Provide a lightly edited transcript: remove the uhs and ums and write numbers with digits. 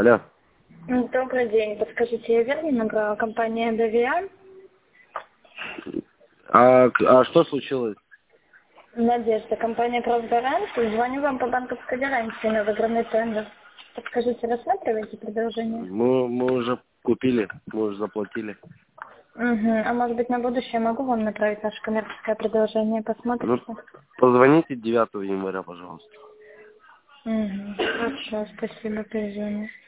Алло. Добрый день. Подскажите, я верно набрала компания ДВА? А что случилось? Надежда, компания «Кросгарант». Звоню вам по банковской гарантии на выигранный тендер. Подскажите, рассматриваете предложение? Мы уже купили, мы уже заплатили. Угу. А может быть на будущее могу вам направить наше коммерческое предложение? Ну, Посмотрите. позвоните 9 января, пожалуйста. Угу. Хорошо, спасибо, перезвоню.